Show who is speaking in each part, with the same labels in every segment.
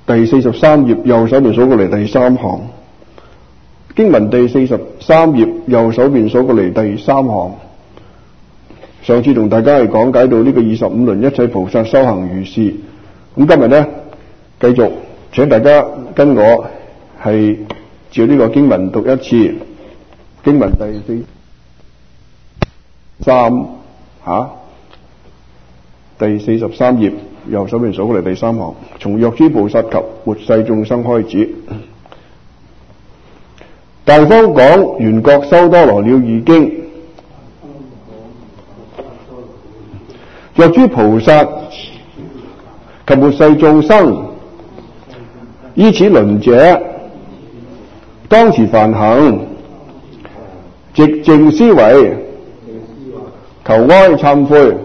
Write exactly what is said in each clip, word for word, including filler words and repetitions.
Speaker 1: 第四十三頁右手邊數過嚟第三行。經文第四十三頁右手邊數過嚟第三行。上次同大家係講解到呢個二十五輪一切菩薩修行如是。咁今日呢，繼續請大家跟我係照呢個經文讀一次。經文第四三吓，第四十三頁右手邊數過嚟第三行，從藥師菩薩及末世眾生開始。大方講緣覺修多羅了義經，藥諸菩薩及末世眾生，依此輪者，當持梵行，寂靜思維，求哀懺悔，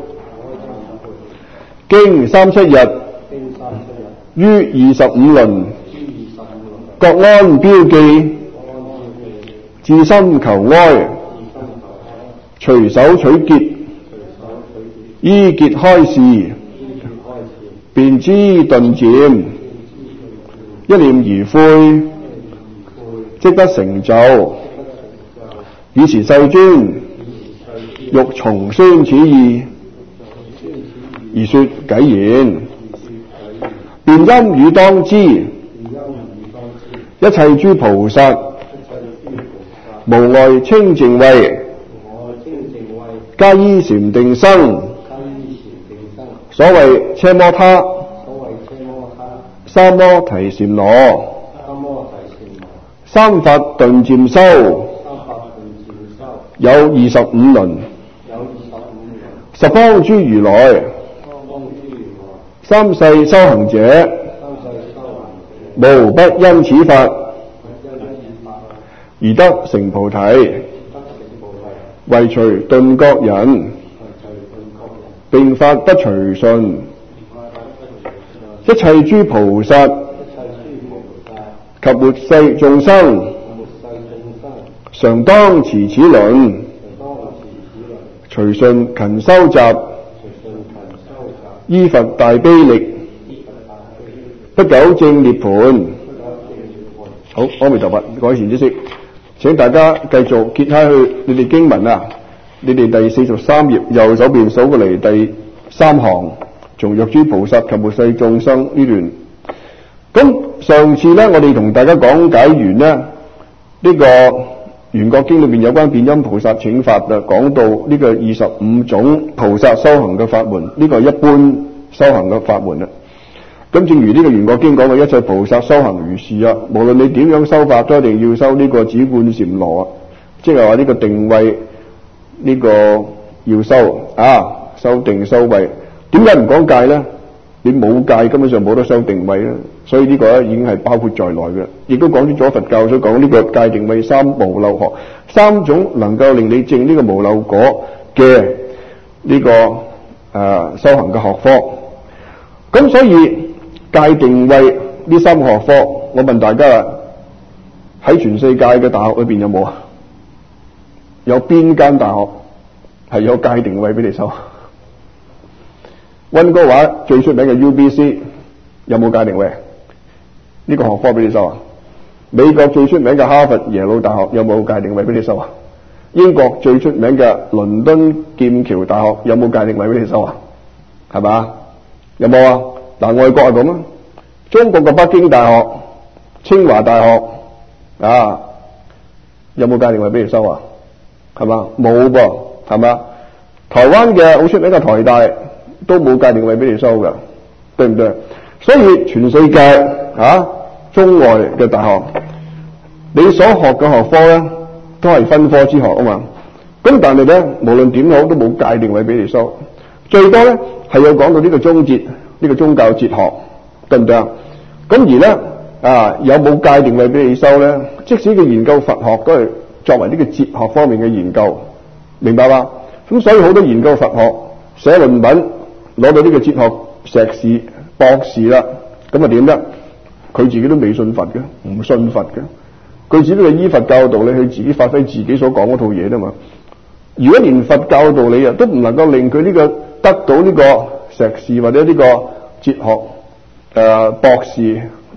Speaker 1: 經三七日，於二十五輪，各安標記，至心求哀，隨手取結，依結開示，便知頓漸，一念而悔，即得成就。爾時世尊欲重宣此義，而說偈言：便因汝當知，一切諸菩薩無礙清淨慧，皆依禪定生。所謂奢摩他、三摩提禪那、三法頓漸修，有二十五輪，十方諸如來，三世修行者，無不因此法而得成菩提，唯除頓覺人，並發不隨順。一切諸菩薩及末世眾生，常當持此輪，隨順勤修習，依佛大悲力，不久證涅槃。好，阿彌陀佛，改善知識。請大家繼續揭開去你哋經文啊！你哋第四十三頁右手邊數過嚟第三行，從藥諸菩薩及末世眾生呢段。咁上次呢，我哋同大家講解完呢，呢、這個緣覺經裏邊有關變音菩薩請法啊，講到呢個二十五種菩薩修行嘅法門，呢、這個係一般修行嘅法門啊。咁正如呢個緣覺經講嘅，一切菩薩修行如是啊，無論你點樣修法，都一定要修呢個止觀禪羅啊，即係話呢個定慧呢、這個要修啊，修定修慧。點解唔講戒呢？你冇戒根本上冇得修定慧啦，所以呢個咧已經係包括在內嘅。亦都講出咗佛教所講呢個戒定慧三無漏學，三種能夠令你證呢個無漏果嘅呢、這個誒、呃、修行嘅學科。咁所以戒定慧呢三個學科，我問大家喺全世界嘅大學裏邊有冇啊？有邊間大學係有戒定慧俾你修？溫哥華最出名嘅 U B C 有冇戒定慧？呢、這個學科俾你修啊？美國最出名嘅哈佛耶魯大學有冇戒定慧俾你修啊？英國最出名嘅倫敦劍橋大學有冇戒定慧俾你修啊？係嘛？有冇啊？嗱，外國係咁啊，中國嘅北京大學、清華大學啊，有冇戒定慧俾你修啊？係嘛？冇噃，係嘛？台灣嘅好出名嘅台大都冇戒定慧俾你修㗎，對唔對？所以全世界啊，中外嘅大學，你所學嘅學科咧，都係分科之學啊嘛。咁但係咧，無論點好都冇戒定慧俾你修，最多咧係有講到呢個宗哲。呢個宗教哲學對唔對啊？咁而咧啊，有冇戒定慧俾你修咧？即使佢研究佛學都係作為呢個哲學方面嘅研究，明白嗎？咁所以好多研究佛學寫論文攞到呢個哲學碩士、博士啦，咁啊點咧？佢自己都未信佛嘅，唔信佛嘅，佢只不過依佛教導你去自己發揮自己所講嗰套嘢啫嘛。如果連佛教導你啊都唔能夠令佢呢個得到呢個碩士或者呢個哲學誒、呃、博士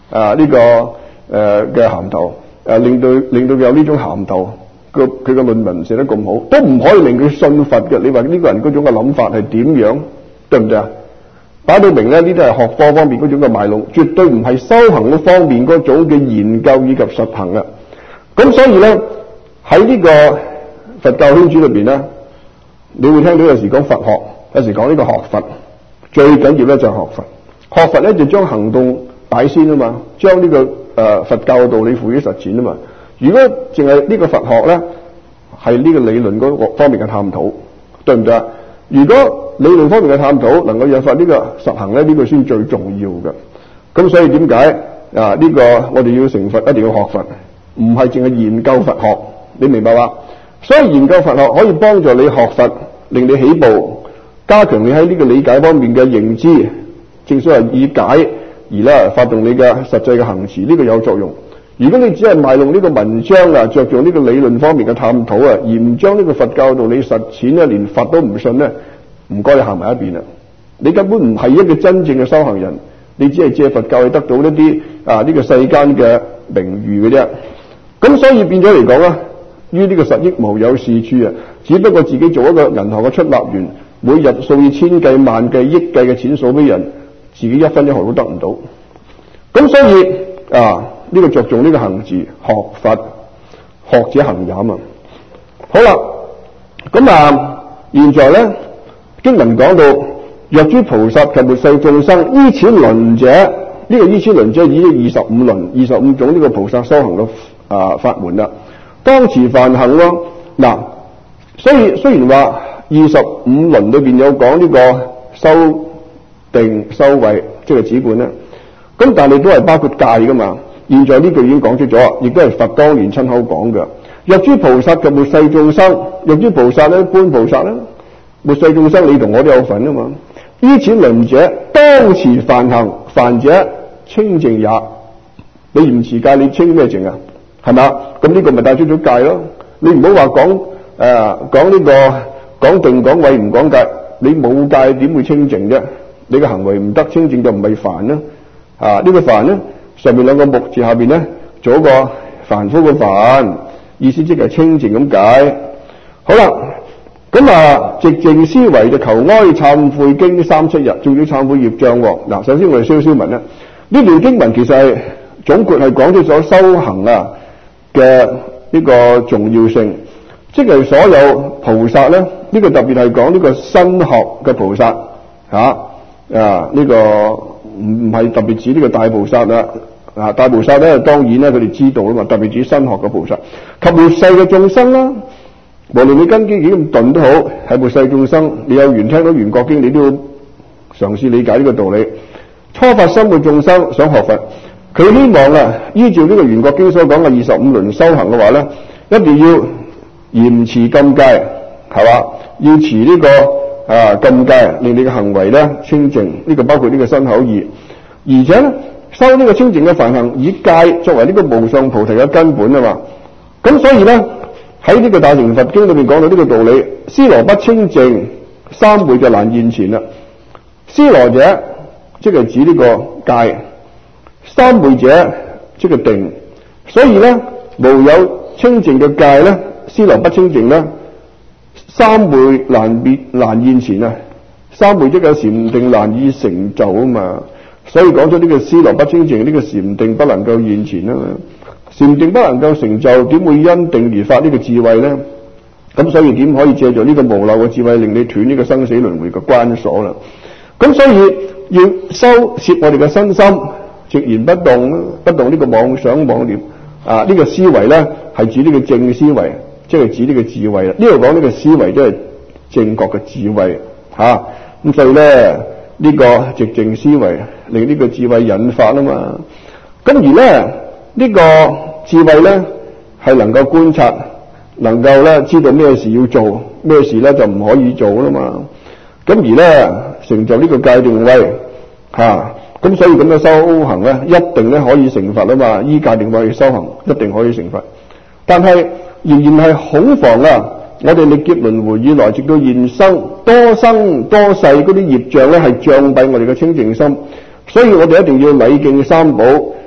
Speaker 1: 啊呢、這個誒嘅銜頭，誒、啊、令到令到有呢種銜頭，個佢嘅論文寫得咁好，都唔可以令佢信佛嘅。你話呢個人嗰種嘅諗法係點樣？對唔對啊？擺到明咧，呢啲係學科方面嗰種嘅賣弄，絕對唔係修行嗰方面嗰種嘅研究以及實行嘅。咁所以咧喺呢個佛教圈子裏邊咧，你會聽到有時講佛學，有時講呢個學佛，最緊要咧就係學佛。學佛咧就將行動擺先啊嘛，將呢、這個誒、呃、佛教嘅道理付於實踐啊嘛。如果淨係呢個佛學咧，係呢個理論嗰個方面嘅探討，對唔對啊？如果理論方面嘅探討能夠引發呢個實行咧，呢、這個先最重要嘅。咁所以點解啊？呢、這個我哋要成佛一定要學佛，唔係淨係研究佛學，你明白嗎？所以研究佛學可以幫助你學佛，令你起步，加強你喺呢個理解方面嘅認知。正所謂以解而咧發動你嘅實際嘅行持，呢、這個有作用。如果你只係賣弄呢個文章啊，着重呢個理論方面嘅探討啊，而唔將呢個佛教道理實踐咧，連佛都唔信咧，唔該你行埋一邊啦。你根本唔係一個真正嘅修行人，你只係借佛教去得到一啲啊呢、這個世間嘅名譽嘅啫。咁所以變咗嚟講啊，於呢個實益無有是處啊，只不過自己做一個銀行嘅出納員，每日數以千計萬計億計嘅錢數俾人，自己一分一毫都得唔到。咁所以啊，呢、這個着重呢個行持學佛，學者行也啊。好啦，咁啊，現在咧經文講到，若諸菩薩及末世眾生依此輪者，呢、這個依此輪者已經二十五輪、二十五種呢個菩薩修行嘅啊法門啦。當持梵行咯，嗱，所以雖然話二十五輪裏邊有講呢個修定修慧，即係止觀啦，咁但係都係包括戒噶嘛。現在呢句已經講出咗，亦都係佛當年親口講嘅。若諸菩薩及末世眾生，若諸菩薩咧，一般菩薩啦，末世眾生你同我都有份啊嘛。依此輪者，當持梵行，梵者清淨也。你唔持戒，你清咩淨啊？係嘛？咁呢個咪帶出咗戒咯。你唔好話講誒講呢個講定講慧唔講戒，你冇戒點會清淨啫？你嘅行為唔得清淨就唔係梵啦。啊，呢、這個梵咧上面兩個木字下邊咧做一個凡夫嘅梵，意思即係清淨咁解。好啦，咁啊寂靜思維就求哀懺悔經三七日，仲要懺悔業障。嗱，首先我哋消消文啦。呢段經文其實係總括係講出咗修行啊嘅呢個重要性，即係所有菩薩咧，呢、這個特別係講呢個新學嘅菩薩吓啊呢、這個唔唔係特別指呢個大菩薩啦啊，大菩薩咧當然咧佢哋知道啦嘛，特別指新學嘅菩薩及末世嘅眾生啦，無論你根基幾咁鈍都好，係末世眾生，你有緣聽到圓覺經，你都要嘗試理解呢個道理。初發心嘅眾生想學佛，佢希望啊依照呢個圓覺經所講嘅二十五輪修行嘅話咧，一定要嚴持禁戒，係嘛？要持呢、這個啊禁戒，令你嘅行為咧清淨，呢、這個包括呢個身口意，而且咧修呢個清淨嘅梵行，以戒作為呢個無上菩提嘅根本啊嘛。咁所以咧喺呢個大乘佛經裏面講到呢個道理，思羅不清淨，三昧就難現前啦。思羅者即係指呢個戒，三昧者即係定，所以咧無有清淨嘅戒咧，思羅不清淨咧，三昧難別難現前啊！三昧即係禪定難以成就啊嘛，所以講咗呢個思羅不清淨，呢、這個禪定不能夠現前啊嘛，禪定不能夠成就，點會因定而發呢個智慧咧？咁所以點可以借助呢個無漏嘅智慧，令你斷呢個生死輪迴嘅關鎖啦？咁所以要收攝我哋嘅身心，寂然不動，不動呢個妄想妄念啊，呢、這個思維咧係指呢個正思維，即係指呢個智慧啦。呢度講呢個思維都係正確嘅智慧吓，咁、啊、所以咧呢、這個寂靜思維令呢個智慧引發啊嘛。咁而咧呢、這個智慧咧係能夠觀察，能夠咧知道咩事要做，咩事咧就唔可以做啦嘛。咁而咧成就呢個戒定慧吓，咁、啊、所以咁樣修行咧，一定咧可以成佛啊嘛。依戒定慧去修行，一定可以成佛。但係仍然係恐防啊！我哋歷劫輪迴以來，直到現生多生多世嗰啲業障咧，係障蔽我哋嘅清淨心。所以我哋一定要禮敬三寶，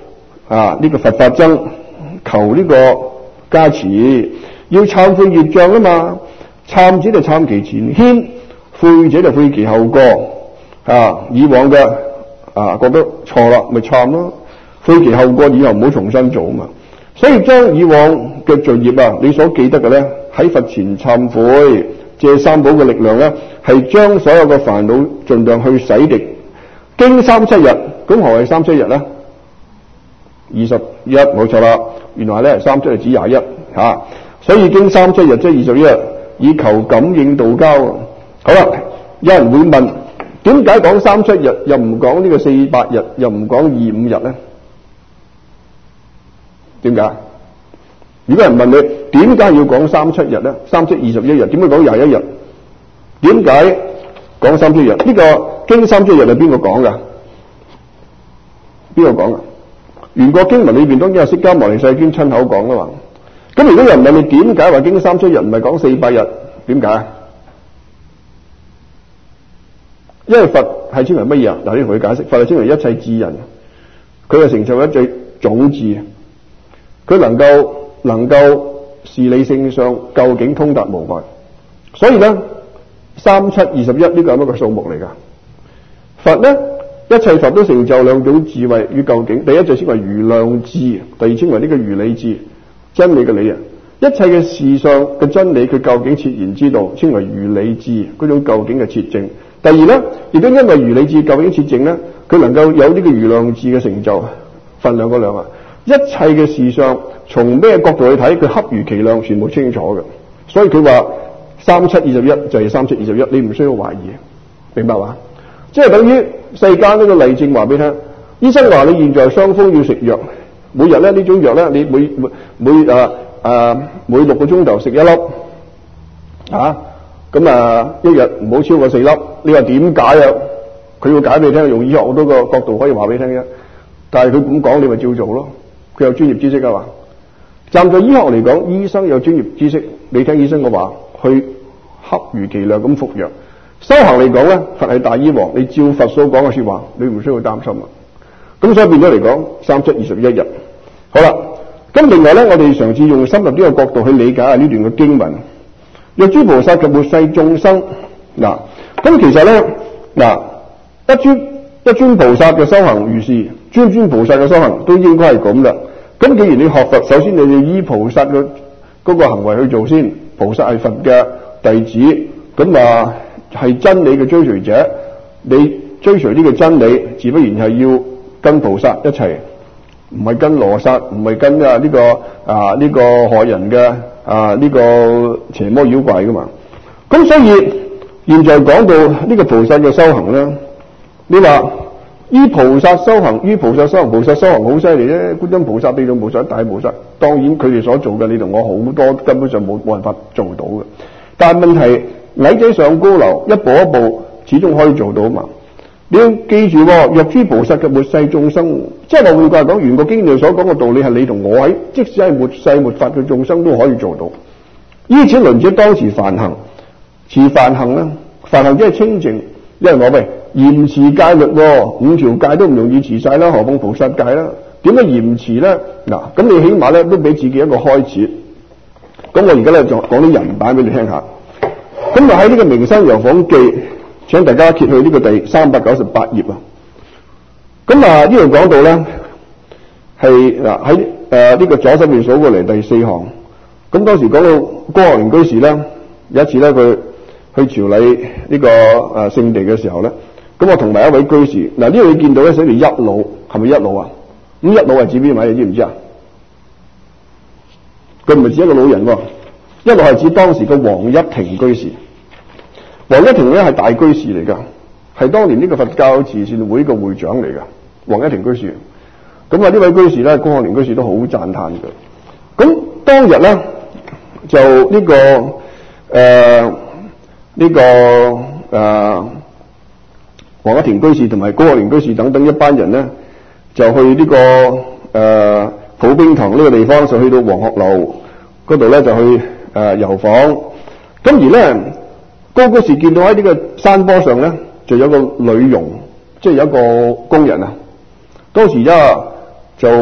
Speaker 1: 啊呢、這個佛法僧求呢個加持，要懺悔業障啊嘛，懺者就懺其前愆，悔者就悔其後過啊，以往嘅啊覺得錯啦，咪懺咯，悔其後過，以後唔好重新做啊嘛。所以將以往嘅罪業啊，你所記得嘅咧，喺佛前懺悔，借三寶嘅力量咧，係將所有嘅煩惱盡量去洗滌。經三七日，咁何謂三七日咧？二十一冇錯啦，原來咧三七日指廿一吓，所以經三七日即係二十一日，以求感應道交。好啦，有人會問，點解講三七日又唔講呢個四八日，又唔講二五日咧？點解？如果有人問你點解要講三七日咧？三七二十一日，點解講廿一日？點解講三七日？呢、這個經三七日係邊個講噶？邊個講噶？原個經文裏邊當然有釋迦牟尼世尊親口講啦嘛。咁如果有人問你點解話經三七日唔係講四百日？點解？因為佛係稱為乜嘢啊？嗱，呢同佢解釋，佛係稱為一切智人，佢係成就一切種智，佢能夠能夠事理性上究竟通達無礙，所以咧三七二十一呢個係乜個數目嚟噶？佛咧一切佛都成就兩種智慧與究竟，第一就稱為如量智，第二稱為呢個如理智，真理嘅理啊！一切嘅事上嘅真理，佢究竟切然知道，稱為如理智嗰種究竟嘅切證。第二咧，亦都因為如理智究竟切證咧，佢能夠有呢個如量智嘅成就，分量嗰兩啊！一切嘅事上，從咩角度去睇，佢恰如其量，全部清楚嘅。所以佢話三七二十一就係三七二十一，你唔需要懷疑，明白嘛？即係等於世間呢個例證話俾你聽，醫生話你現在傷風要食藥，每日咧呢種藥咧，你每每每誒誒、啊啊、每六個鐘頭食一粒，啊咁啊一日唔好超過四粒。你話點解啊？佢要解俾你聽，用醫學好多個角度可以話俾你聽嘅。但係佢咁講，你咪照做咯。佢有專業知識啊嘛。站在醫學嚟講，醫生有專業知識，你聽醫生嘅話，去恰如其量咁服藥。修行嚟講咧，佛係大醫王，你照佛所講嘅說話，你唔需要擔心啊。咁所以變咗嚟講，三七二十一日。好啦，咁另外咧，我哋嘗試用深入呢個角度去理解下呢段嘅經文。若諸菩薩及末世眾生，嗱，咁其實咧，嗱，一尊一尊菩薩嘅修行如是，尊尊菩薩嘅修行都應該係咁啦。咁既然你學佛，首先你要依菩薩嘅嗰個行為去做先。菩薩係佛嘅弟子，咁啊係真理嘅追隨者，你追隨呢個真理，自不然係要跟菩薩一齊，唔係跟羅剎，唔係跟啊呢個啊呢個害人嘅啊呢個邪魔妖怪噶嘛。咁所以現在講到呢個菩薩嘅修行咧，你話依菩薩修行，依菩薩修行，菩薩修行好犀利咧。觀音菩薩、地藏菩薩、大菩薩，當然佢哋所做嘅，你同我好多根本上冇冇辦法做到嘅。但係問題，矮仔上高樓，一步一步始終可以做到嘛。你要記住，若諸菩薩嘅末世眾生，即係話換句話講，原個經裏所講嘅道理係你同我喺，即使係末世末法嘅眾生都可以做到。依此輪者當持梵行，持梵行咧，梵行即係清淨。因為我喂嚴持戒律，五條戒都唔容易持晒啦，何況菩薩戒啦？點解嚴持咧？嗱，咁你起碼咧都俾自己一個開始。咁我而家咧就講啲人版俾你聽下。咁就喺呢個名山遊訪記，請大家揭去呢個第三百九十八頁啊。咁啊呢度講到咧係嗱喺誒呢個左手邊數過嚟第四行。咁當時講到高學年居士咧，有一次咧佢去朝禮呢個誒聖地嘅時候咧，咁我同埋一位居士，嗱呢度你見到咧寫住一老，係咪一老啊？咁一老係指邊位？你知唔知啊？佢唔係指一個老人喎，一老係指當時嘅黃一庭居士。黃一庭咧係大居士嚟噶，係當年呢個佛教慈善會嘅會長嚟噶。黃一庭居士，咁啊呢位居士咧，高學年居士都好讚歎嘅。咁當日咧就呢、這個誒。呃呢、這個誒黃、呃、一庭居士同埋高學年居士等等一班人咧，就去呢、這個誒、呃、普冰堂呢個地方，就去到黃鶴樓嗰度咧，就去誒、呃、遊訪。咁而咧高居士見到喺呢個山坡上咧，就有個女傭，即係有一個工人啊。當時一就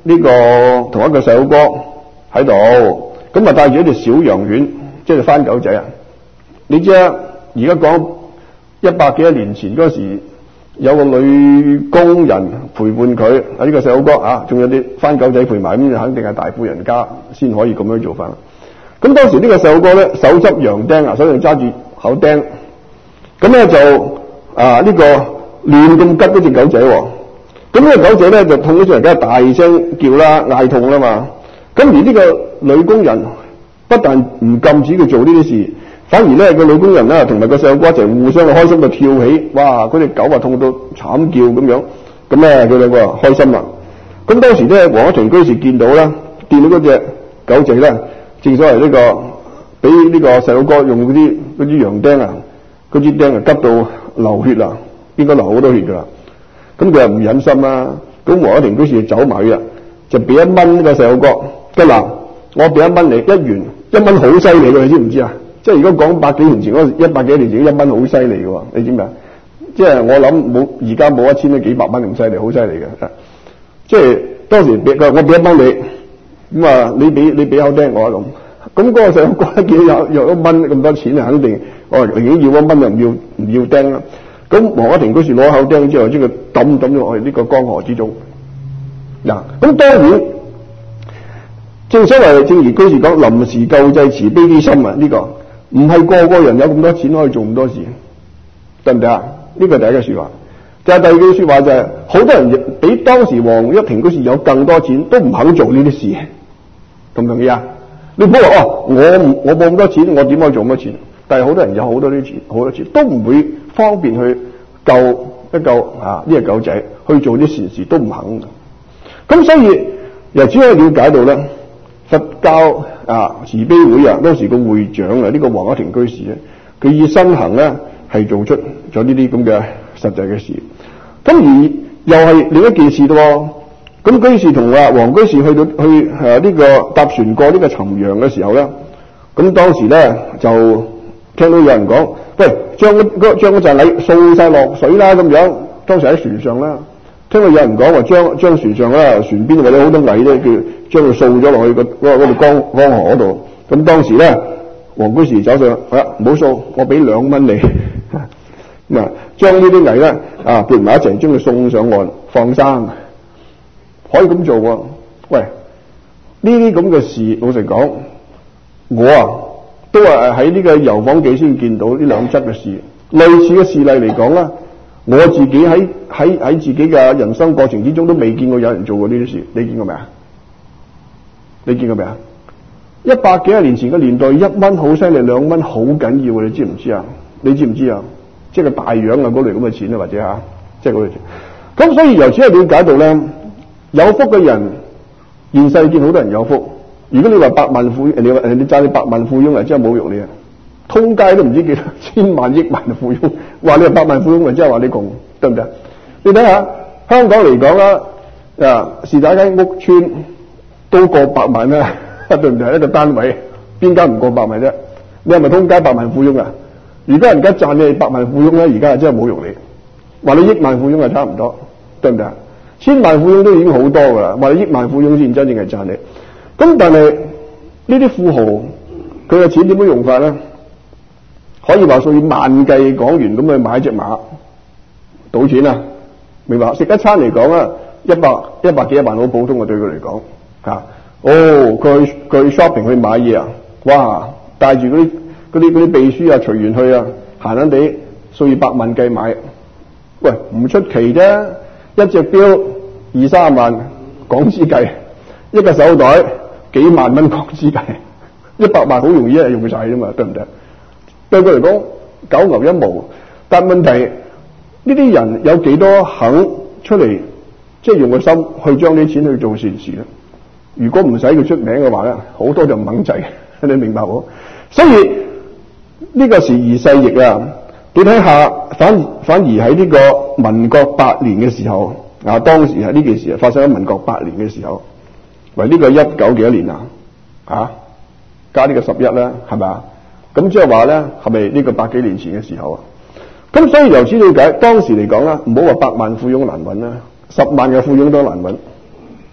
Speaker 1: 呢個同一個細佬哥喺度，咁啊帶住一隻小羊犬，即係番狗仔啊！你知啊，而家講一百幾多年前嗰時，有個女工人陪伴佢啊，呢個細佬哥啊，仲有啲番狗仔陪埋，咁就肯定係大富人家先可以咁樣做法啦。咁當時呢個細佬哥咧，手執羊釘啊，手上揸住口釘，咁咧就啊呢個亂咁吉嗰隻狗仔喎。咁呢個狗仔咧就痛咗出嚟，梗係大聲叫啦，嗌痛啦嘛。咁而呢個女工人不但唔禁止佢做呢啲事，反而咧個女工人咧同埋個細佬哥一齊互相開心到跳起，哇！嗰隻狗啊痛到慘叫咁樣，咁咧佢兩個開心啦。咁當時咧黃一庭居士見到啦，見到嗰隻狗仔咧，正所謂呢個俾呢個細佬哥用嗰啲嗰支羊釘啊，嗰支釘啊拮到流血啦，應該流好多血噶啦。咁佢又唔忍心啦，咁黃一庭居士就走埋去啦，就俾一蚊呢個細佬哥。得嗱，我俾一蚊你，一元一蚊好犀利嘅，你知唔知啊？即係如果講百幾年前嗰一百幾年前一蚊好犀利嘅，你知唔知啊？即係我諗冇而家冇一千都幾百蚊咁犀利，好犀利嘅。即係當時俾佢，我俾一蚊你，咁啊你俾你俾口釘我咁，咁嗰個細佬哥見到有有一蚊咁多錢啊，肯定我寧願要一蚊就唔要唔要釘啦。咁黃一庭居士攞口釘之後，將佢抌抌咗落去呢個江河之中。嗱，咁當然。正所謂正如居士講，臨時救濟慈悲啲心啊，呢、這個唔係個個人有咁多錢可以做咁多事，得唔得啊？呢個第一句說話。就係、是、第二句說話就係、是，好多人比當時黃一庭居士有更多錢，都唔肯做呢啲事，同唔同意啊？你唔好話哦，我我冇咁多錢，我點可以做咁多錢？但係好多人有好多啲錢，好多錢都唔會方便去救一救啊呢隻狗仔，去做啲善事都唔肯。咁所以由此可以了解到咧。佛教啊慈悲會啊，當時個會長啊，呢、這個黃一庭居士咧，佢以身行咧係做出咗呢啲咁嘅實際嘅事。咁而又係另一件事咯。咁居士同啊黃居士去到去誒呢、啊這個搭船過呢個潯陽嘅時候咧，咁當時咧就聽到有人講，喂，將嗰將嗰陣禮掃晒落水啦咁樣。當時喺船上啦。聽到有人講話將將船上啦，船邊或者好多蟻咧，叫將佢掃咗落去個嗰個江江河嗰度。咁當時咧，黃居士走上，啊唔好掃，我俾兩蚊你。咁啊，將呢啲蟻咧啊撥埋一齊，將佢送上岸放生，可以咁做喎。喂，呢啲咁嘅事，老實講，我啊都係喺呢個遊訪記先見到呢兩則嘅事，類似嘅事例嚟講啦。我自己喺喺喺自己嘅人生過程之中都未見過有人做過呢啲事，你見過未啊？你見過未啊？一百幾廿年前嘅年代，一蚊好犀利，兩蚊好緊要，你知唔知啊？你知唔知啊？即係個大洋啊，嗰類咁嘅錢啊，或者吓，即係嗰類錢。咁所以由此係了解到咧，有福嘅人，現世見好多人有福。如果你話百萬富翁，人哋話人哋讚你百萬富翁啊，真係侮辱你啊！通街都唔知幾多千萬億萬富翁，話你係百萬富翁，咪即係話你窮，得唔得？你睇下香港嚟講啦，啊是但間屋村都過百萬啦，對唔對？一個單位邊間唔過百萬啫？你係咪通街百萬富翁啊？如果人家讚你係百萬富翁咧，而家係真係侮辱你，話你億萬富翁係差唔多，對唔對？千萬富翁都已經好多噶啦，話你億萬富翁先真正係讚你。咁但係呢啲富豪佢嘅錢點樣用法咧？可以話數以萬計港元咁去買隻馬賭錢啊，明白？食一餐嚟講啊，一百一百幾一萬好普通嘅對佢嚟講嚇。哦，佢去佢去 shopping 去買嘢啊，哇！帶住嗰啲嗰啲嗰啲秘書啊，隨緣去啊，閒閒地數以百萬計買，喂唔出奇啫！一隻錶二三萬港紙計，一個手袋幾萬蚊港紙計，一百萬好容易一日用晒啫嘛，對唔對？對佢嚟講九牛一毛，但問題呢啲人有幾多肯出嚟，即係用個心去將啲錢去做善事咧？如果唔使佢出名嘅話咧，好多就唔肯制，你明白冇？所以呢個時移世易啊！你睇下，反反而喺呢個民國八年嘅時候啊，當時係呢件事發生喺民國八年嘅時候，為呢個一九幾多年啊？啊，加呢個十一啦，係咪啊？咁即係話咧，係咪呢個百幾年前嘅時候啊？咁所以由此了解，當時嚟講啦，唔好話百萬富翁難揾啦，十萬嘅富翁都難揾，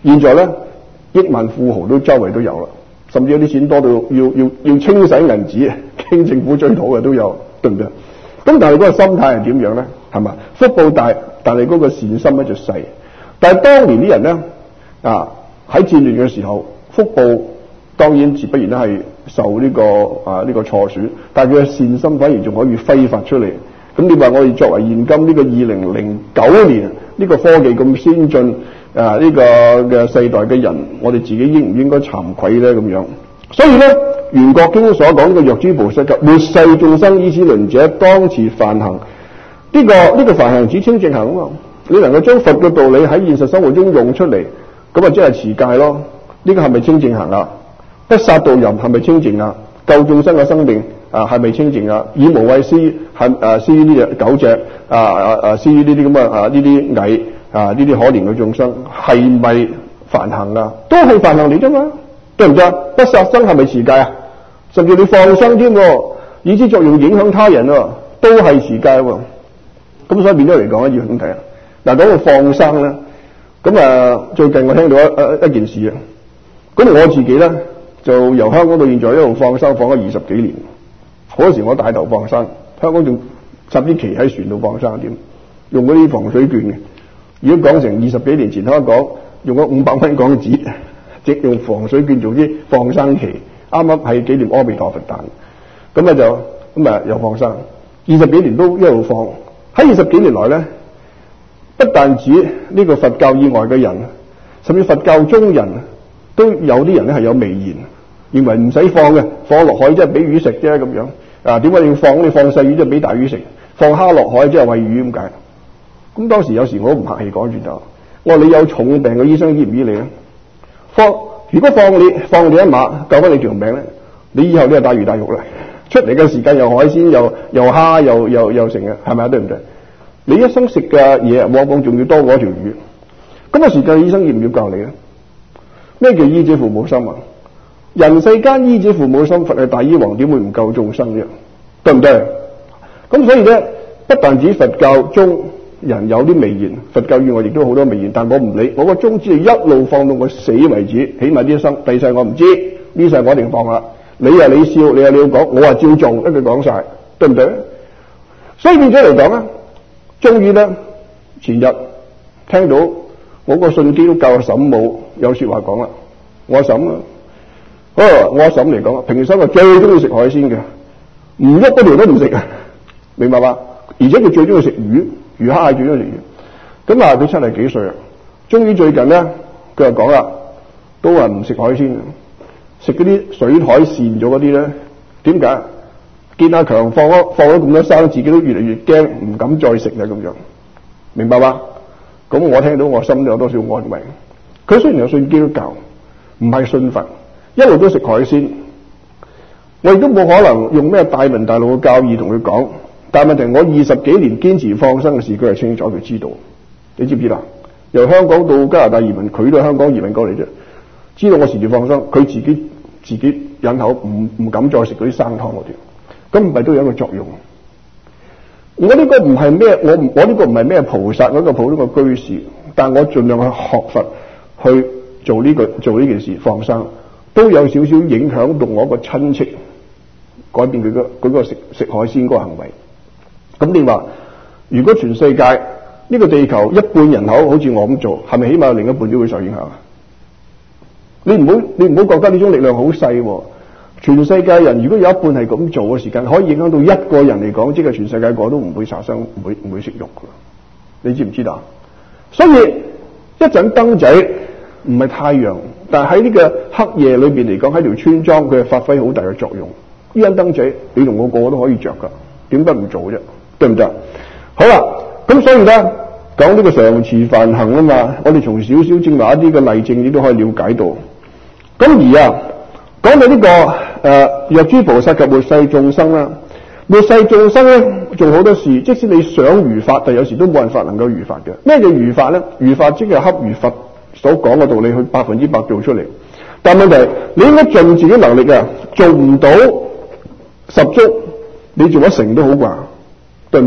Speaker 1: 現在咧，億萬富豪都周圍都有啦，甚至有啲錢多到要要要清洗銀紙，經政府追討嘅都有，對唔對？咁但係嗰個心態係點樣咧？係嘛？福報大，但係嗰個善心咧就細。但係當年啲人咧啊喺戰亂嘅時候，福報當然自不然咧係受呢、這個啊呢、這個挫損，但係佢嘅善心反而仲可以揮發出嚟。咁你話我哋作為現今呢個二零零九年呢、這個科技咁先進啊呢、這個嘅世代嘅人，我哋自己應唔應該慚愧咧？咁樣，所以咧，圓覺經所講呢個藥師菩薩及末世眾生依此輪者，當持梵行。呢、這個呢、這個梵行指清淨行啊嘛。你能夠將佛嘅道理喺現實生活中用出嚟，咁啊即係持戒咯。呢、這個係咪清淨行啊？不殺盜淫係咪清淨啊？救眾生嘅生命啊係咪清淨啊？以無畏施係誒施於呢隻狗隻啊啊啊施於呢啲咁嘅啊呢啲蟻啊呢啲可憐嘅眾生係咪梵行啊？都係梵行嚟啫嘛，對唔對？不殺生係咪持戒啊？甚至你放生添，以之作用影響他人啊，都係持戒喎。咁所以變咗嚟講咧，要咁睇啊。嗱，講到放生咧，咁啊最近我聽到一一一件事啊。咁我自己咧就由香港到現在一路放生放咗二十幾年。嗰時我帶頭放生，香港仲插啲旗喺船度放生點，用嗰啲防水券嘅。如果講成二十幾年前香港用咗五百蚊港紙，即用防水券做啲放生旗，啱啱係紀念阿彌陀佛誕。咁啊就咁啊又放生，二十幾年都一路放。喺二十幾年來咧，不但止呢個佛教以外嘅人，甚至佛教中人都有啲人咧係有微言，認為唔使放嘅，放落海即係俾魚食啫咁樣。啊，點解你要放？你放細魚即係俾大魚食，放蝦落海即係餵魚咁解。咁當時有時我都唔客氣講住就，我話你有重病嘅醫生醫唔醫你咧？放如果放你放你一馬救翻你條命咧，你以後你係大魚大肉啦。出嚟嘅時間又海鮮又又蝦又又又成嘅，係咪啊？對唔對？你一生食嘅嘢往往仲要多過一條魚。咁個時間醫生要唔要教你咧？咩叫醫者父母心啊？人世間醫者父母心，佛係大醫王，點會唔救眾生啫？對唔對？咁所以咧，不但止佛教中人有啲微言，佛教以外亦都好多微言，但我唔理，我個宗旨係一路放到我死為止，起碼呢一生，第世我唔知，呢世我一定放啦。你啊你笑，你啊你要講，我話照做，一句講晒，對唔對？所以變咗嚟講咧，終於咧，前日聽到我個信基督教嘅嬸母有說話講啦，我阿嬸啊，哦，我阿嬸嚟講，平時我最中意食海鮮嘅，唔喐嗰條都唔食啊，明白嘛？而且佢最中意食魚，魚蝦係最中意食魚。咁啊，佢七十幾歲啊，終於最近咧，佢就講啦，都話唔食海鮮。食嗰啲水海跣咗嗰啲咧，點解？見阿強放咗放咗咁多生，自己都越嚟越驚，唔敢再食啦咁樣，明白嘛？咁我聽到我心都有多少安慰。佢雖然有信基督教，唔係信佛，一路都食海鮮，我亦都冇可能用咩大文大路嘅教義同佢講。但係問題，我二十幾年堅持放生嘅事，佢係清楚，佢知道。你知唔知啦？由香港到加拿大移民，佢都係香港移民過嚟啫。知道我時時放生，佢自己自己忍口唔唔敢再食嗰啲生湯嗰啲，咁唔係都有一個作用。我呢個唔係咩，我唔我呢個唔係咩菩薩，我呢個普通嘅居士，但我盡量去學佛，去做呢個做呢件事放生，都有少少影響到我一個親戚，改變佢個佢個食食海鮮嗰個行為。咁你話，如果全世界呢個地球一半人口好似我咁做，係咪起碼有另一半都會受影響啊？你唔好你唔好覺得呢種力量好細喎。全世界人如果有一半係咁做嘅時間，可以影響到一個人嚟講，即係全世界個都唔會殺生，唔會唔會食肉噶。你知唔知道？所以一盞燈仔唔係太陽，但係喺呢個黑夜裏邊嚟講，喺條村莊佢係發揮好大嘅作用。呢盞燈仔你同我個個都可以着噶，點解唔做啫？對唔對？好啦，咁所以咧講呢個常持梵行啊嘛，我哋從少少正話一啲嘅例證，你都可以了解到。咁而啊，講到呢、這個誒藥師菩薩及末世眾生啦，末世眾生咧做好多事，即使你想如法，但有時都冇辦法能夠如法嘅。咩叫如法咧？如法即係恰如佛所講嘅道理去百分之百做出嚟。但問題你應該盡自己能力啊，做唔到十足，你做一成都好啩，對唔對？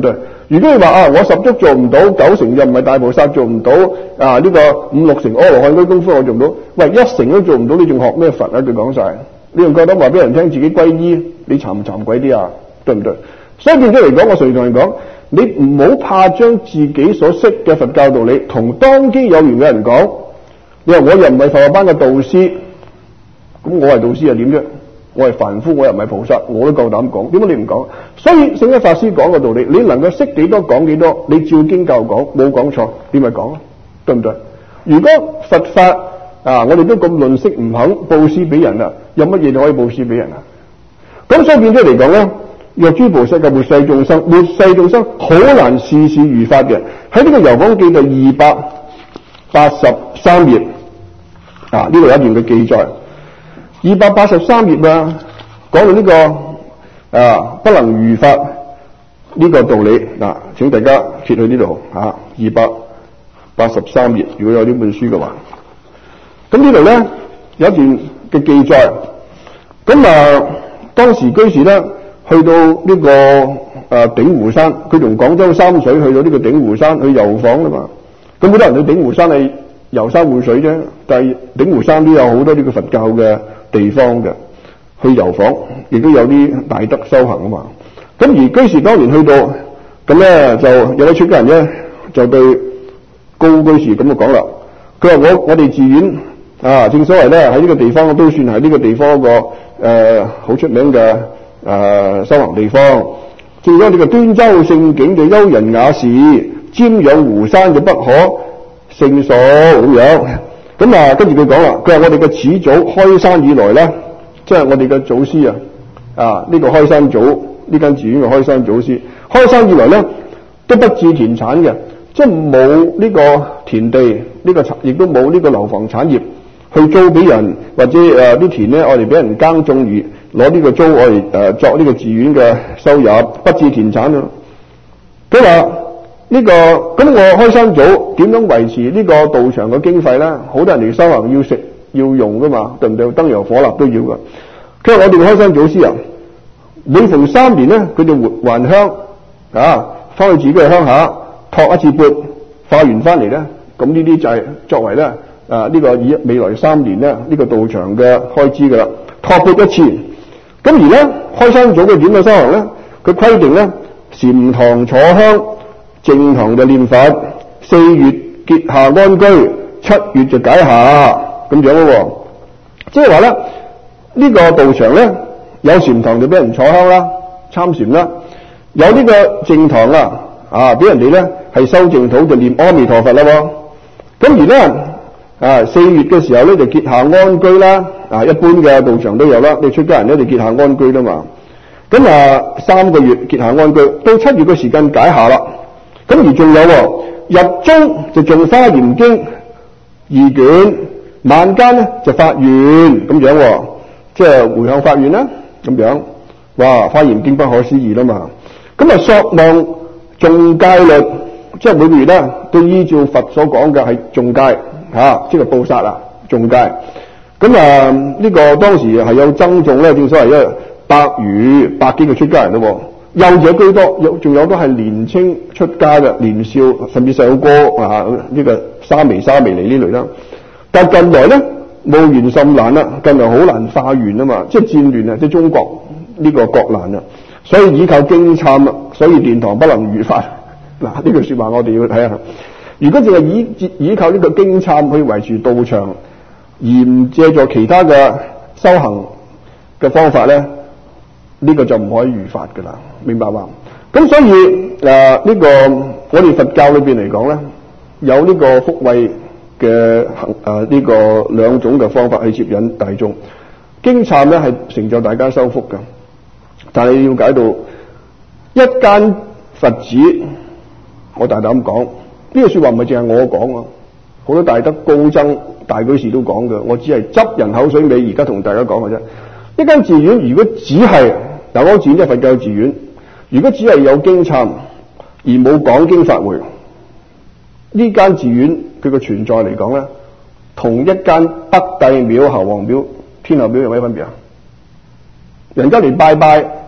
Speaker 1: 如果你話啊，我十足做唔到，九成又唔係大菩薩做唔到，啊呢、這個五六成阿羅漢嗰啲功夫我做唔到，喂，一成都做唔到，你仲學咩佛啊？佢講晒，你仲覺得話俾人聽自己皈依，你慚唔慚鬼啲啊？對唔對？所以變咗嚟講，我隨同人講，你唔好怕將自己所識嘅佛教道理同當機有緣嘅人講。你話我又唔係佛學班嘅導師，咁我係導師又點啫？我係凡夫，我又唔係菩薩，我都夠膽講，點解你唔講？所以聖一法師講嘅道理，你能夠識幾多講幾多，你照經教講，冇講錯，你咪講咯，對唔對？如果佛法啊，我哋都咁吝嗇唔肯布施俾人啊，有乜嘢可以布施俾人啊？咁所以變咗嚟講咧，若諸菩薩嘅末世眾生，末世眾生好難事事如法嘅。喺呢個《遊訪記》第二百八十三頁啊，呢度有一段嘅記載。二百八十三頁啊，講到呢、這個啊不能如法呢個道理嗱、啊，請大家揭去呢度吓，二百八十三頁，如果有呢本書嘅話，咁呢度咧有一段嘅記載，咁啊當時居士咧去到呢、這個誒鼎、啊、湖山，佢從廣州三水去到呢個鼎湖山去遊訪啦嘛，咁好多人去鼎湖山係遊山玩水啫，但係鼎湖山都有好多呢個佛教嘅地方嘅去遊訪，亦都有啲大德修行啊嘛。咁而居士當年去到，咁咧就有位出家人咧就對高居士咁就講啦，佢話我我哋寺院啊，正所謂咧喺呢個地方都算係呢個地方一個誒好、呃、出名嘅誒、呃、修行地方。正所謂呢個端州勝境嘅幽人雅士，瞻仰湖山就不可勝數咁樣。咁啊，跟住佢講啦，佢話我哋嘅始祖開山以來咧，即係我哋嘅祖師啊，啊呢、這個開山祖呢間寺院嘅開山祖師，開山以來咧都不置田產嘅，即係冇呢個田地，呢、這個亦都冇呢個樓房產業去租俾人，或者誒啲、呃、田咧我哋俾人耕種而攞呢個租我哋誒作呢個寺院嘅收入，不置田產啊。佢話。呢、這個咁我開山祖點樣維持呢個道場嘅經費咧？好多人嚟修行要食要用噶嘛，對唔對？燈油火蠟都要噶。佢話我哋嘅開山祖師啊，每逢三年咧，佢就還鄉啊，翻去自己嘅鄉下托一次缽，化完翻嚟咧，咁呢啲就係作為咧啊呢、這個以未來三年咧呢、這個道場嘅開支噶啦，托缽一次。咁而咧開山祖佢點樣修行咧？佢規定咧禪堂坐香。正堂就念佛，四月結下安居，七月就解下咁樣咯。即係話咧，呢、這個道場咧有禪堂就俾人坐香啦、參禪啦；有呢個正堂啊，啊俾人哋咧係修淨土就念阿彌陀佛啦。咁而咧啊四月嘅時候咧就結下安居啦。啊一般嘅道場都有啦，你出家人咧就結下安居啦嘛。咁啊三個月結下安居，到七月嘅時間解下啦。咁而仲有日中就誦華嚴經二卷，晚間咧就發願咁樣，即係回向發願啦咁樣。哇！華嚴經不可思議啦嘛。咁啊索望誦戒律，即係每個月咧都依照佛所講嘅係誦戒吓，即係布薩啊誦戒。咁啊呢、這個當時係有僧眾咧，正所謂一百餘百幾個出家人咯。幼者居多，有仲有都係年青出家嘅年少，甚至細路哥啊，呢、這個沙彌沙彌尼呢類啦。但近來咧務緣甚難啦，近來好難化緣啊嘛，即係戰亂啊，即係中國呢個國難啊，所以依靠經懺啊，所以殿堂不能如法。嗱呢句說話我哋要睇下，如果淨係依依靠呢個經懺去維持道場，而唔借助其他嘅修行嘅方法咧，呢、這個就唔可以如法噶啦。明白嘛？咁所以誒呢、呃這個我哋佛教裏邊嚟講咧，有呢個福慧嘅行誒呢個兩種嘅方法去接引大眾。經懺咧係成就大家修福嘅，但係你要解到一間佛寺，我大膽講呢、這個說話唔係淨係我講啊，好多大德高僧大居士都講嘅，我只係執人口水尾，而家同大家講嘅啫。一間寺院如果只係嗱，我寺院即係佛教寺院。如果只係有經懺而冇講經法會，呢間寺院佢個存在嚟講咧，同一間北帝廟、侯王廟、天后廟有咩分別啊？人家嚟拜拜，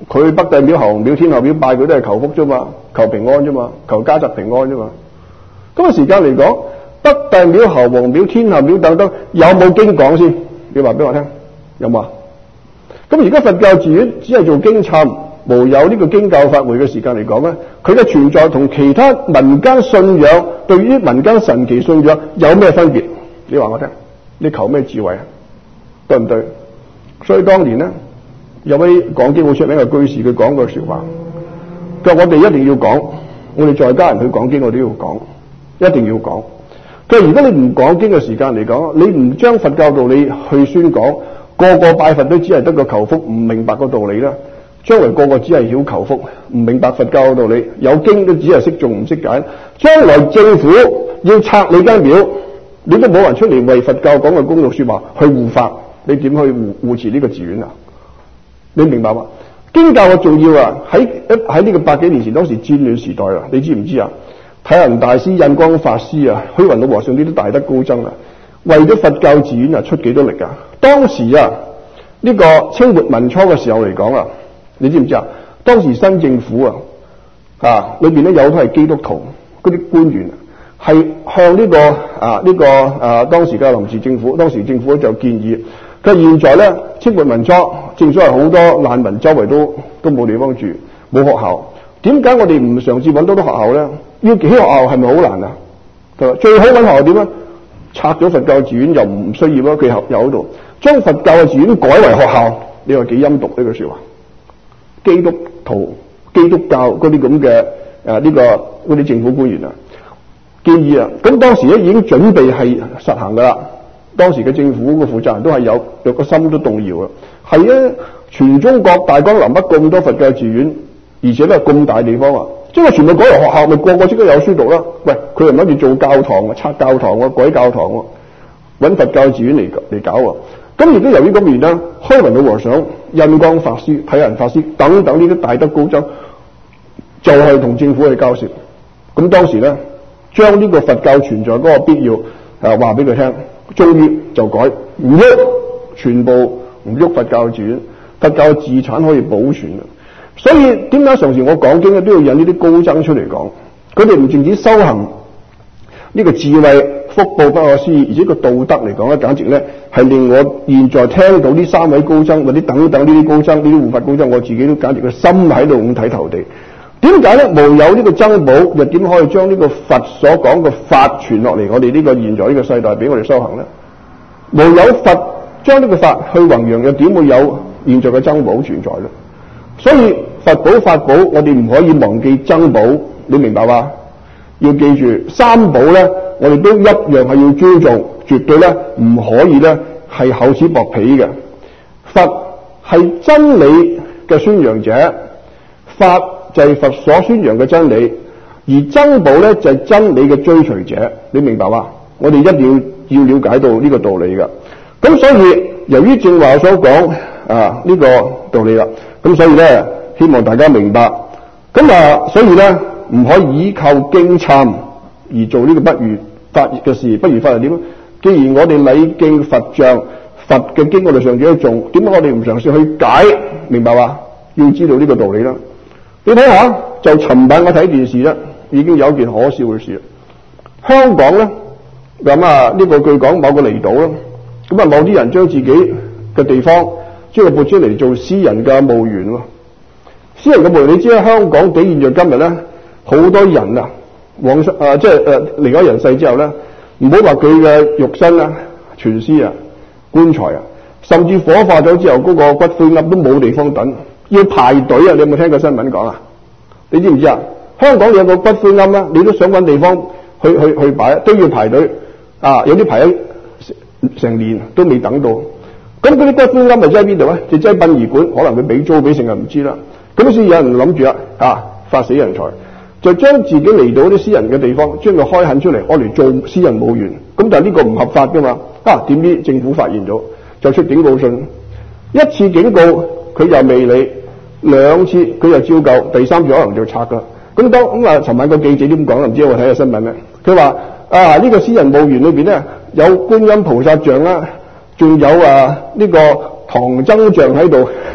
Speaker 1: 佢北帝廟、侯王廟、天后廟拜佢都係求福啫嘛，求平安啫嘛，求家宅平安啫嘛。咁嘅時間嚟講，北帝廟、侯王廟、天后廟等等有冇經講先？你話俾我聽，有冇啊？咁而家佛教寺院只係做經懺，無有呢個經教法會嘅時間嚟講咧，佢嘅存在同其他民間信仰對於民間神奇信仰有咩分別？你話我聽，你求咩智慧啊？對唔對？所以當年咧，有位講經好出名嘅居士，佢講過說話，佢話我哋一定要講，我哋在家人去講經，我哋都要講，一定要講。佢話如果你唔講經嘅時間嚟講，你唔將佛教道理去宣講，個個拜佛都只係得個求福，唔明白個道理啦。將來個個只係曉求福，唔明白佛教嘅道理，有經都只係識誦唔識解。將來政府要拆你間廟，你都冇人出嚟為佛教講嘅公道說話去護法，你點去護護持呢個寺院啊？你明白嘛？經教嘅重要啊！喺喺呢個百幾年前，當時戰亂時代啊，你知唔知啊？體仁大師、印光法師啊、虛雲老和尚呢啲大德高僧啊，為咗佛教寺院啊出幾多力啊！當時啊，呢、這個清末民初嘅時候嚟講啊，你知唔知啊？當時新政府啊，啊裏邊咧有都係基督徒嗰啲官員，係向呢、這個啊呢、這個啊當時嘅臨時政府，當時政府就建議，佢現在咧清末民初，正所謂好多難民周圍都都冇地方住，冇學校，點解我哋唔嘗試揾多啲學校咧？要起學校係咪好難啊？佢話最好揾學校點啊？拆咗佛教寺院又唔需要咯，佢又喺度將佛教嘅寺院改為學校，你話幾陰毒呢句說話？基督徒、基督教嗰啲咁嘅誒呢個嗰啲政府官員啊，建議啊，咁當時咧已經準備係實行噶啦。當時嘅政府嘅負責人都係有有個心都動搖啊。係啊，全中國大江南北咁多佛教寺院，而且都係咁大地方啊！即係全部改為學校，咪個個即刻有書讀啦。喂，佢又諗住做教堂啊，拆教堂啊，改教堂啊，揾佛教寺院嚟嚟搞啊。咁亦都由於咁原因，虛雲老和尚、印光法師、體仁法師等等呢啲大德高僧，就係、是、同政府去交涉。咁當時咧，將呢個佛教存在嗰個必要誒話俾佢聽，終於就改唔喐，全部唔喐佛教寺院，佛教自產可以保存啊。所以點解常時我講經咧都要引呢啲高僧出嚟講？佢哋唔淨止修行呢個智慧福報不可思議，而且個道德嚟講咧，簡直咧係令我現在聽到呢三位高僧或者等等呢啲高僧、呢啲護法高僧，我自己都簡直個心喺度五體投地。點解咧？無有呢個僧寶，又點可以將呢個佛所講嘅法傳落嚟？我哋呢個現在呢個世代俾我哋修行咧，無有佛將呢個法去弘揚，又點會有現在嘅僧寶存在咧？所以佛寶法寶，我哋唔可以忘記僧寶，你明白嘛？要記住三寶咧，我哋都一樣係要尊重，絕對咧唔可以咧係厚此薄彼嘅。佛係真理嘅宣揚者，法就係佛所宣揚嘅真理，而僧寶咧就係真理嘅追隨者，你明白嘛？我哋一定要要了解到呢個道理嘅。咁所以由於正話所講啊呢個道理啦。咁所以咧，希望大家明白。咁啊，所以咧，唔可以依靠經懺而做呢個不如法嘅事。不如法係點？既然我哋禮敬佛像、佛嘅經我哋上次去做，點解我哋唔嘗試去解？明白嘛？要知道呢個道理啦。你睇下，就尋晚我睇電視咧，已經有一件可笑嘅事。香港咧，咁啊呢個據講某個離島啦，咁啊某啲人將自己嘅地方，將佢撥出嚟做私人嘅墓園喎，私人嘅墓園你知啦，香港比現在今日咧，好多人啊，往生啊，即係誒離開人世之後咧，唔好話佢嘅肉身啊、全屍啊、棺材啊，甚至火化咗之後，嗰個骨灰龕都冇地方等，要排隊啊！你有冇聽過新聞講啊？你知唔知啊？香港有個骨灰龕啦，你都想揾地方去去去擺，都要排隊啊！有啲排咗成年都未等到。咁嗰啲骨灰龕咪擠喺邊度咧？就擠喺殯儀館，可能佢俾租俾成日唔知啦。咁先有人諗住啦，啊發死人財，就將自己嚟到啲私人嘅地方，將佢開墾出嚟，攞嚟做私人墓園。咁但係呢個唔合法噶嘛？啊點知政府發現咗，就出警告信，一次警告佢又未理，兩次佢又照舊，第三次可能就拆噶。咁當咁啊，尋晚個記者點講？唔知我睇下新聞咧，佢話啊呢個私人墓園裏邊咧有觀音菩薩像啦。仲有啊呢、這個唐僧像喺度，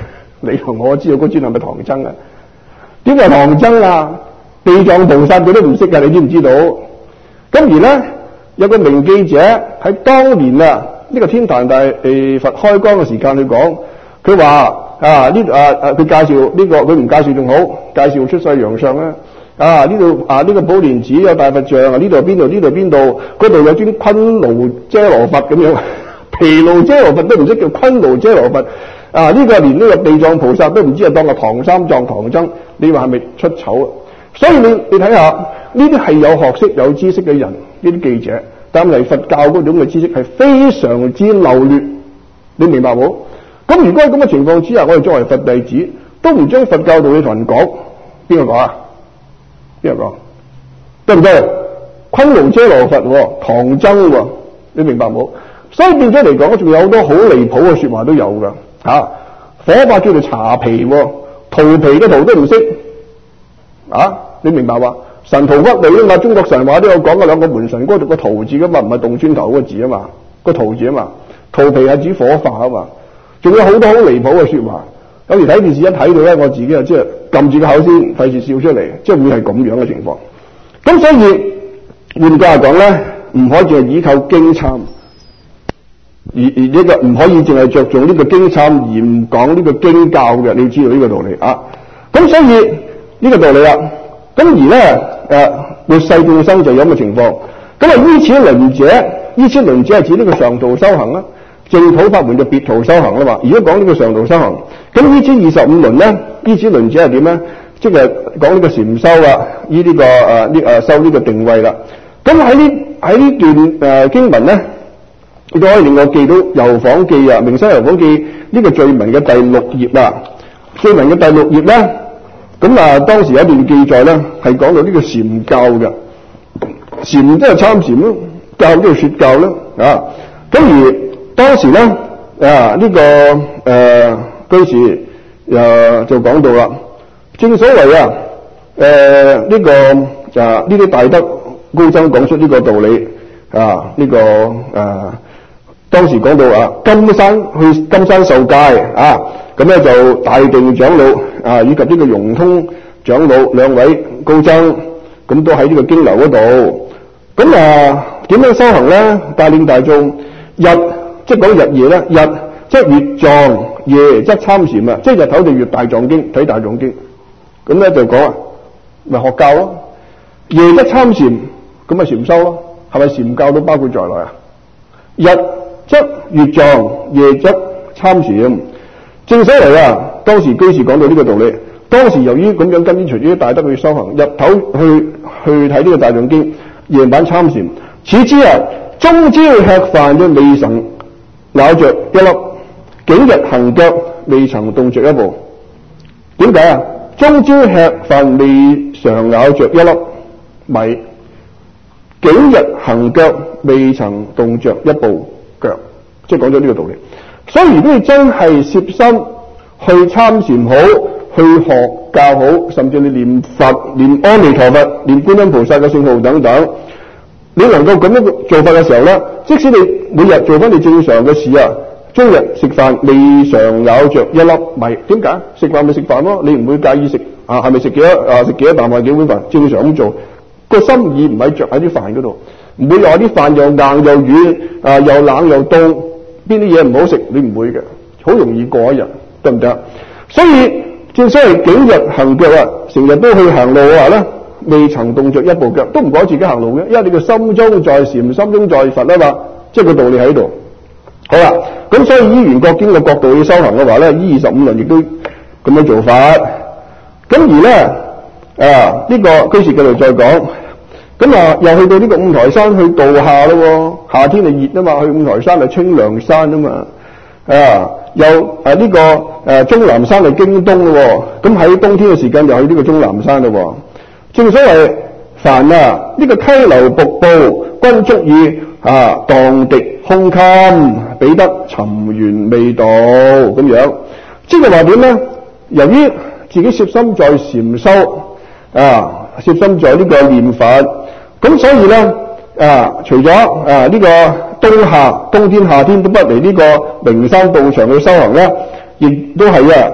Speaker 1: 你同我知道嗰尊係咪唐僧啊？點解唐僧啊？地藏菩薩佢都唔識㗎，你知唔知道？咁而咧有個名記者喺當年啊，呢、這個天壇大誒佛開光嘅時間去講，佢話啊呢啊啊佢介紹呢、這個佢唔介紹仲好，介紹出世洋相啦。啊呢度啊呢、這個寶蓮寺有大佛像啊，呢度邊度呢度邊度，嗰度有尊昆盧遮羅佛咁樣，毗盧遮羅佛都唔識叫昆盧遮羅佛啊！呢、這個連呢個地藏菩薩都唔知係當個唐三藏唐僧，你話係咪出醜啊？所以你你睇下呢啲係有學識有知識嘅人，呢啲記者，但係佛教嗰種嘅知識係非常之漏劣，你明白冇？咁如果喺咁嘅情況之下，我哋作為佛弟子都唔將佛教道理同人講，邊個講啊？邊個講？對唔對？昆盧遮羅佛、唐僧喎，你明白冇？所以變咗嚟講，仲有好多好離譜嘅說話都有噶吓、啊。火法叫做茶皮，荼皮嘅荼都唔識啊！你明白嘛？神荼屈女啊嘛，中國神話都有講嘅兩個門神嗰度個荼字噶嘛，唔係動磚頭嗰個字啊嘛，個荼字啊嘛，荼皮係指火化啊嘛。仲有好多好離譜嘅說話，有時睇電視一睇到咧，我自己啊即係撳住個口先，費事笑出嚟，即係會係咁樣嘅情況。咁所以換句話講咧，唔可以淨係依靠經參，而而呢個唔可以淨係着重呢個經參而唔講呢個經教嘅，你要知道呢個道理啊。咁所以呢個道理啦。咁而咧誒末世眾生就有咁嘅情況。咁啊依此輪者，依此輪者係指呢個上途修行啦。淨土法門就別途修行啦嘛。如果講呢個上途修行，咁依此二十五輪咧，依此輪者係點咧？即係講呢個禪修啦，依、這、呢個誒呢誒修呢個定位啦。咁喺呢喺呢段誒、呃、經文咧，亦都可以令我記到《遊訪記》啊，《名山遊訪記》呢個序文嘅第六頁啊，序文嘅第六頁咧，咁啊當時有一段記載咧，係講到呢個禪教嘅，禪即係參禪咯，教即係說教咯啊。咁而當時咧啊呢、這個誒嗰、呃、時誒、呃、就講到啦，正所謂啊誒呢、呃這個就呢啲大德高僧講出呢個道理啊，呢、這個誒、啊、當時講到啊金山去金山受戒啊，咁咧就大定長老啊以及呢個融通長老兩位高僧，咁都喺呢個經流嗰度。咁啊點樣修行咧？帶領大眾日即係講日夜咧，日即係閱藏，夜則參禪啊，即係日頭就閱大藏經，睇大藏經。咁咧就講啊，咪學教咯。夜則參禪，咁咪禪修咯。係咪禪教都包括在內啊？日則閱藏，夜則參禪。正所謂啊，當時居士講到呢個道理。當時由於咁樣跟隨住啲大德去修行，日頭去去睇呢個大藏經，夜晚參禪。此之啊，終朝吃飯都未曾咬着一粒，竟日行腳未曾動着一步。點解啊？終朝吃飯未嘗咬着一粒米，竟日行腳未曾動着一步腳，即係講咗呢個道理。所以如果你真係攝心去參禪好，去學教好，甚至你念佛、念阿彌陀佛、念觀音菩薩嘅聖號等等，你能夠咁樣做法嘅時候咧，即使你每日做翻你正常嘅事啊，終日食飯未嘗咬着一粒米，點解？食飯咪食飯咯，你唔會介意食啊，係咪食幾多啊？食幾多啖或幾碗飯？正常咁做，個心意唔係着喺啲飯嗰度，唔會話啲飯又硬又軟啊，又冷又凍，邊啲嘢唔好食？你唔會嘅，好容易過一日，得唔得？所以正所謂景日行腳啊，成日都去行路嘅話咧，未曾動着一步腳，都唔講自己行路嘅，因為你個心中在禪，心中在佛啊嘛，即係個道理喺度。好啦，咁所以依圓覺經嘅角度去修行嘅話咧，依二十五輪亦都咁樣做法。咁而咧啊呢、這個居士繼續再講，咁啊又去到呢個五台山去度夏咯，夏天就熱啊嘛，去五台山係清涼山啊嘛，啊又啊呢、這個誒終南山係京東咯，咁喺冬天嘅時間就去呢個終南山咯。正所謂凡啊呢、這個溪流瀑布均足以啊蕩滌胸襟，彼得尋源未到咁樣，即係話點咧？由於自己攝心在禪修啊，攝心在呢個念佛，咁所以咧啊，除咗啊呢、這個冬夏冬天夏天都不離呢個名山道場去修行咧，亦都係啊，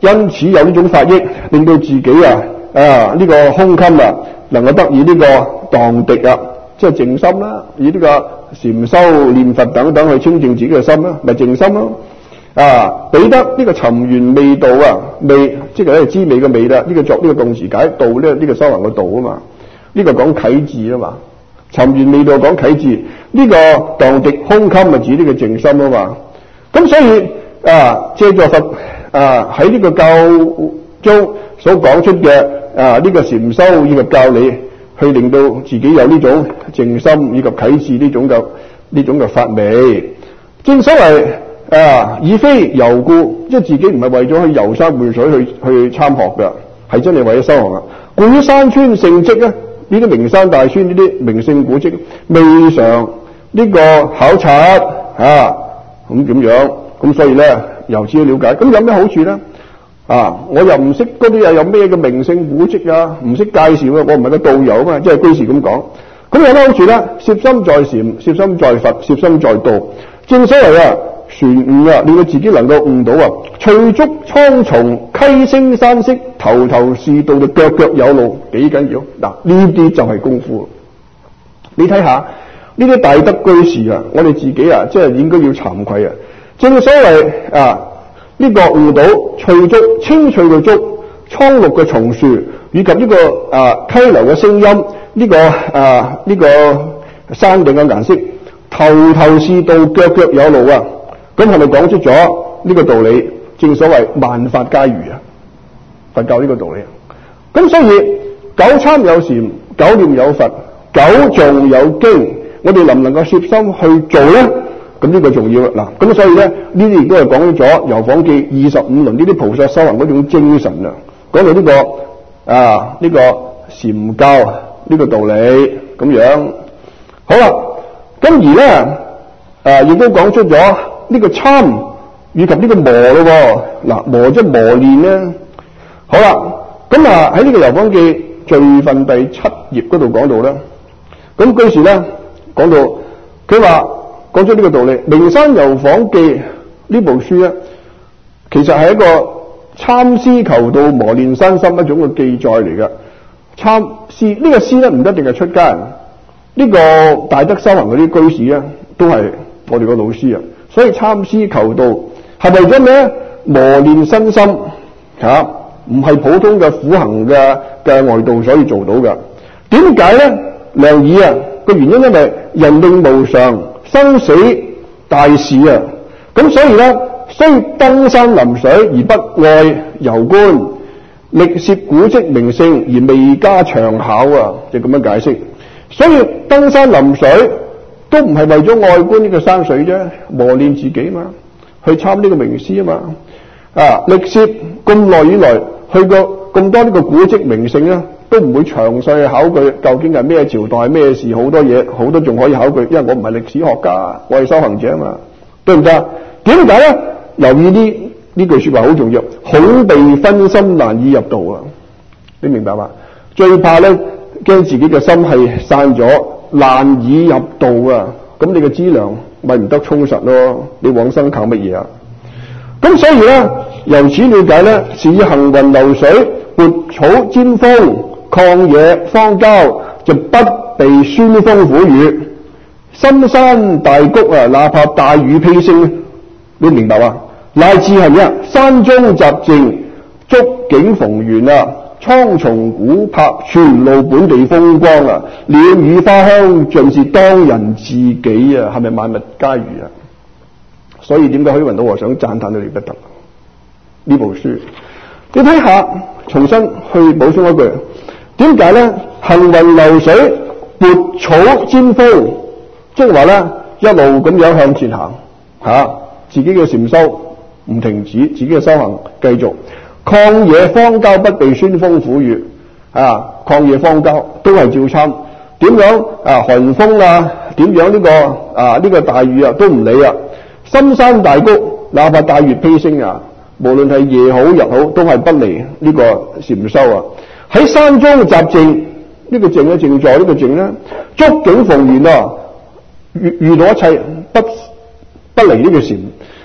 Speaker 1: 因此有呢種法益，令到自己啊啊呢、這個胸襟啊能夠得以呢個蕩滌啊，即係靜心啦，以呢個禪修念佛等等去清淨自己嘅心啦，咪靜心咯。啊，彼得呢個尋緣味道啊，味即係咧滋味嘅味啦，呢、這個作呢、這個動詞解道咧，呢、這個修行嘅道啊嘛，呢、這個講啟智啊嘛，尋緣味道講啟智，呢、這個蕩滌胸襟咪指呢個靜心啊嘛，咁所以啊，借助佛啊喺呢個教中所講出嘅啊呢、這個禪修以及教理，去令到自己有呢種靜心以及啟智呢種嘅呢種嘅法味，正所謂。啊！以非遊故，即係自己唔係為咗去遊山玩水去去參學㗎，係真係為咗修行啊！故於山川聖跡咧，呢啲名山大川呢啲名勝古蹟，未嘗呢個考察啊，咁點樣？咁所以咧，由此去了解，咁有咩好處咧？啊！我又唔識嗰啲又有咩嘅名勝古蹟啊，唔識介紹啊，我唔係個導遊啊嘛，即係居士咁講。咁有咩好處咧？攝心在禪，攝心在佛，攝心在道。正所謂啊！船悟啊，令到自己能夠悟到啊！翠竹蒼叢，溪聲山色，頭頭是道，就腳腳有路，幾緊要嗱？呢啲就係功夫。你睇下呢啲大德居士啊，我哋自己啊，即係應該要慚愧啊！正所謂啊，呢、這個悟到翠竹青翠嘅竹，蒼綠嘅松樹，以及呢、這個啊溪流嘅聲音，呢、這個啊呢、這個山頂嘅顏色，頭頭是道，腳腳有路啊！咁係咪講出咗呢個道理？正所謂萬法皆如啊，佛教呢個道理啊。咁所以九參有禪，九念有佛，九誦有經，我哋能唔能夠攝心去做咧？咁呢個重要啦。嗱，咁所以咧，呢啲亦都係講咗《遊訪記》二十五輪呢啲菩薩修行嗰種精神啊。講到呢、這個啊呢、這個禪教呢、這個道理咁樣。好啦，咁而咧啊，亦都講出咗。呢個參以及呢個磨咯喎，嗱磨即係磨練咧。好啦，咁啊喺呢個遊訪記序分第七頁嗰度講到咧，咁居士咧講到佢話講出呢個道理，《名山遊訪記》呢部書咧，其實係一個參師求道磨練身心一種嘅記載嚟嘅。參師呢個師咧唔一定係出家人，呢、這個大德修行嗰啲居士咧都係我哋個老師啊。所以參師求道係為咗咩？磨練身心嚇，唔係普通嘅苦行嘅嘅外道所以做到嘅。點解咧？良醫啊，個原因因為人命無常，生死大事啊。咁所以咧，雖登山臨水而不愛遊觀，歷涉古蹟名勝而未加長考啊，就咁樣解釋。所以登山臨水。都唔係為咗愛觀呢個山水啫，磨練自己嘛，去參呢個名師啊嘛，啊歷涉咁耐以來去過咁多呢個古蹟名勝咧，都唔會詳細去考據究竟係咩朝代咩事，好多嘢好多仲可以考據，因為我唔係歷史學家，我係修行者啊嘛，對唔對啊？點解咧？留意呢呢句說話好重要，恐被分心難以入道啊！你明白嘛？最怕咧驚自己嘅心係散咗。難以入道啊！咁你嘅資糧咪唔得充實咯？你往生靠乜嘢啊？咁所以咧，由此了解咧，是以行雲流水、撥草尖峰、曠野荒郊，就不被酸風苦雨。深山大谷啊，哪怕大雨披星，你明白嘛？乃至係咩？山中雜靜，觸景逢源啊！蒼松古柏，全路本地風光啊！鳥語花香，盡是當人自己啊！係咪萬物皆如啊？所以點解虛雲老和尚讚嘆到你不得呢部書？你睇下，重新去補充一句，點解咧？行雲流水，撥草尖峰，即係話咧一路咁樣向前行吓、啊，自己嘅禪修唔停止，自己嘅修行繼續。曠野荒郊不被酸風苦雨啊！曠野荒郊都係照參，點樣啊？寒風啊？點樣呢、這個啊？呢、這個大雨啊都唔理啊！深山大谷，哪怕大月披星啊，無論係夜好日好，都係不離呢個禪修啊！喺山中雜靜，呢、這個靜咧靜坐，這個、呢個靜咧觸景逢源啊！遇遇到一切不不離呢個禪。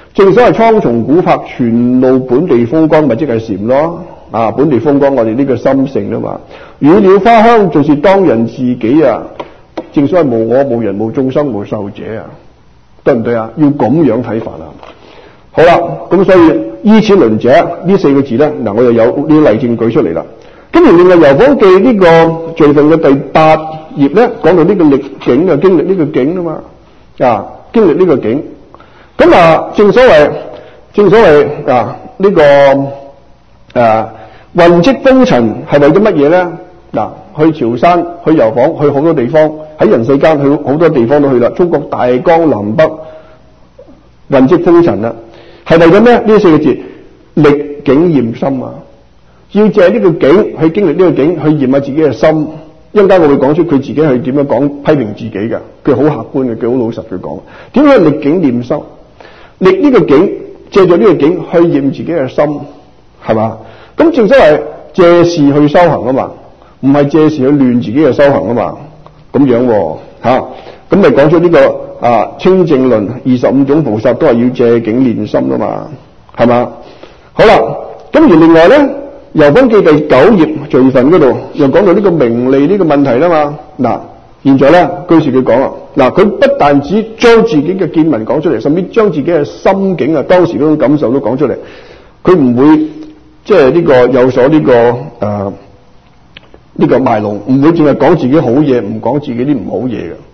Speaker 1: 正所謂蒼松古柏，全露本地風光，咪即係禪咯。啊，本地風光，我哋呢個心性啊嘛。乳鳥花香，就是當人自己啊。正所謂無我、無人、無眾生、無壽者啊，對唔對啊？要咁樣睇法啊。好啦，咁所以依此論者呢四個字咧，嗱我又有呢啲例證舉出嚟啦。跟住另外《遊訪記》呢個序分嘅第八頁咧，講到呢個歷境啊，經歷呢個境啊嘛，啊經歷呢個境。咁啊，正所謂正所謂啊，呢、這個誒混跡風塵係為咗乜嘢咧？嗱、啊，去潮汕、去遊訪、去好多地方，喺人世間去好多地方都去啦。中國大江南北混跡風塵啦，係為咗咩？呢四個字歷境驗心啊！要借呢個境去經歷呢個境，去驗下自己嘅心。一陣間我會講出佢自己係點樣講批評自己嘅，佢好客觀嘅，佢好老實去講。點解歷境驗心？歷呢個境，借咗呢個境去驗自己嘅心，係嘛？咁正所謂借事去修行啊嘛，唔係借事去亂自己嘅修行啊嘛。咁樣喎、啊，吓咁咪講出呢、這個啊清淨論二十五種菩薩都係要借境練心啊嘛，係嘛？好啦，咁而另外咧，《遊訪記》第九頁序分嗰度又講到呢個名利呢個問題啦嘛。嗱，現在咧，據說佢講啦，嗱，佢不但止將自己嘅見聞講出嚟，甚至將自己嘅心境啊，當時嗰種感受都講出嚟。佢唔會即係呢個有所呢、這個誒呢、呃這個賣弄，唔會淨係講自己好嘢，唔講自己啲唔好嘢嘅。